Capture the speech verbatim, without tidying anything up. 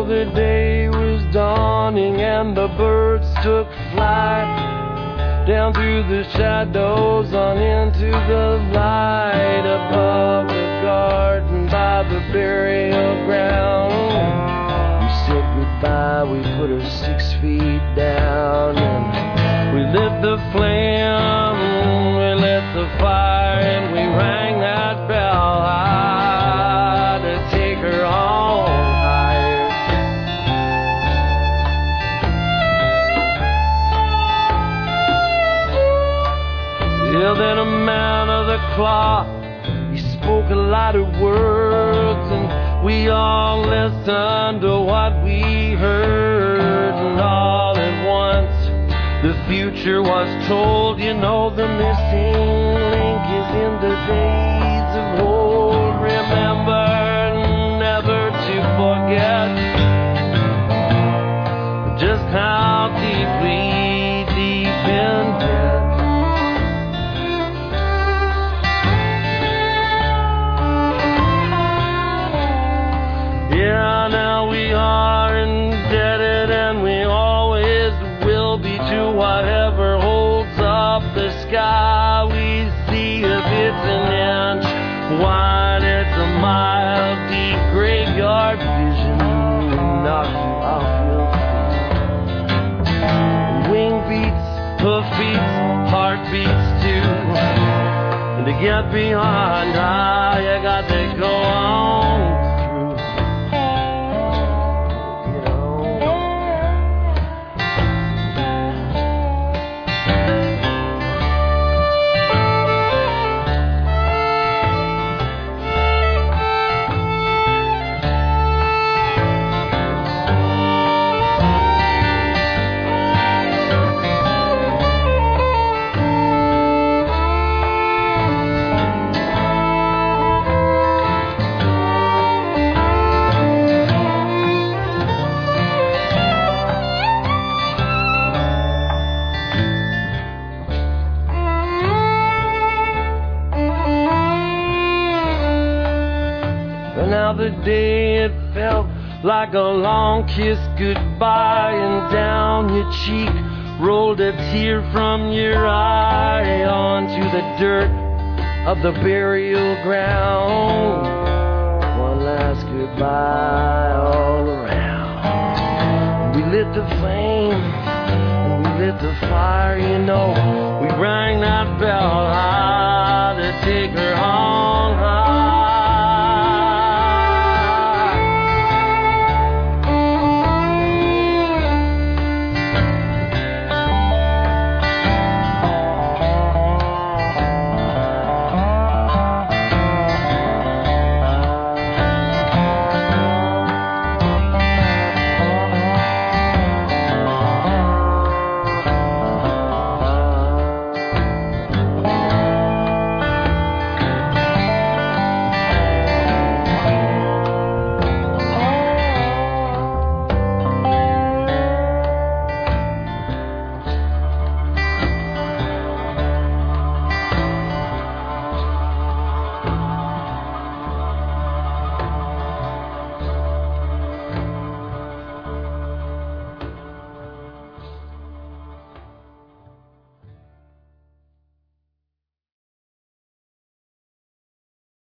know the day was dawning and the birds took flight down through the shadows on into the light above the garden by the burial ground. We said goodbye, we put her six feet down, and we lit the flame, we lit the fire, and we rang that bell high to take her home higher. Yeah, then a man of the cloth, he spoke a lot of words, and we all listened to what we heard, and all at once the future was told. You know, the missing link is in the days of old. Remember never to forget just how deeply deep in debt. Yeah, now we are indebted, and we always will be to whatever holds up the sky. We see if it's an inch wide, it's a mile deep graveyard vision. Knock you off your feet. Wing beats, hoof beats, heart beats too. And to get beyond, ah, you got to go on. The day it felt like a long kiss goodbye, and down your cheek rolled a tear from your eye onto the dirt of the burial ground. One last goodbye all around. We lit the flame and we lit the fire, you know. We rang that bell high